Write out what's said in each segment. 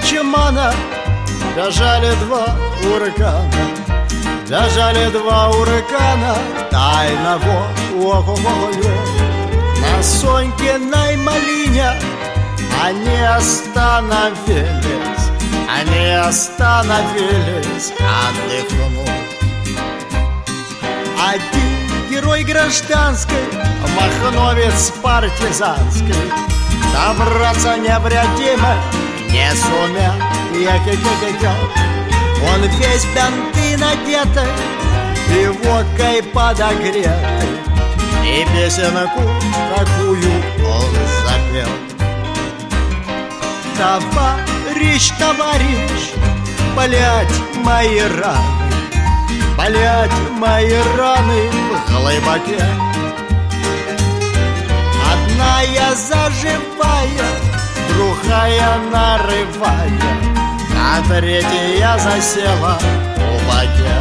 Кавакичимана бежали два урагана, бежали два урагана тайного ого-го-го. На Сонькиной малине они остановились, отдохнуть. Один герой гражданской, махновец партизанской, добраться невредимо не сумел. Он весь бинты надеты и водкой подогреты, и песенку такую он запел. Товарищ, товарищ, болять мои раны, болять мои раны в глубоке. Одна я заживая, другая нарывая, а третья засела в воде.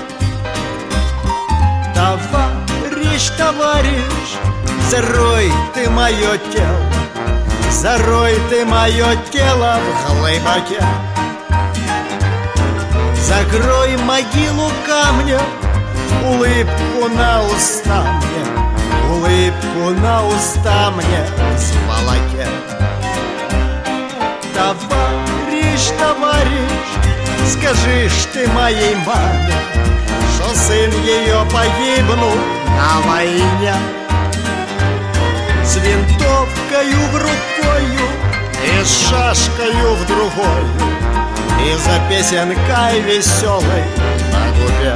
Товарищ, товарищ, зарой ты мое тело, зарой ты мое тело в глубоке. Закрой могилу камнем, улыбку на уста мне, улыбку на уста мне сволоке. Товарищ, товарищ, скажи ж ты моей маме, что сын ее погибнул на войне. С винтовкою в рукою и с шашкою в другою, и за песенкой веселой на губе.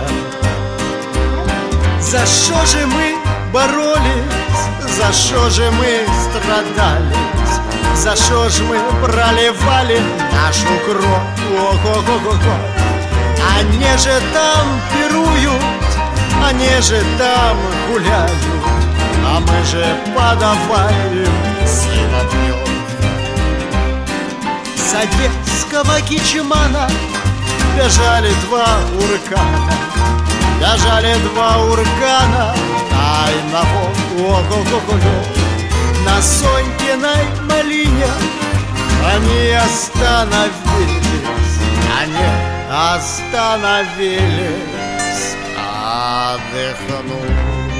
За что же мы боролись, за что же мы страдались, за что ж мы проливали нашу кровь? Ого-го-го-го. Они же там пируют, они же там гуляют, а мы же подаваем сильно пьем. С одесского Кичимана бежали два урагана, бежали два урагана тайного ого-го-го. На Сонькиной малине они остановились, они остановились отдохнуть.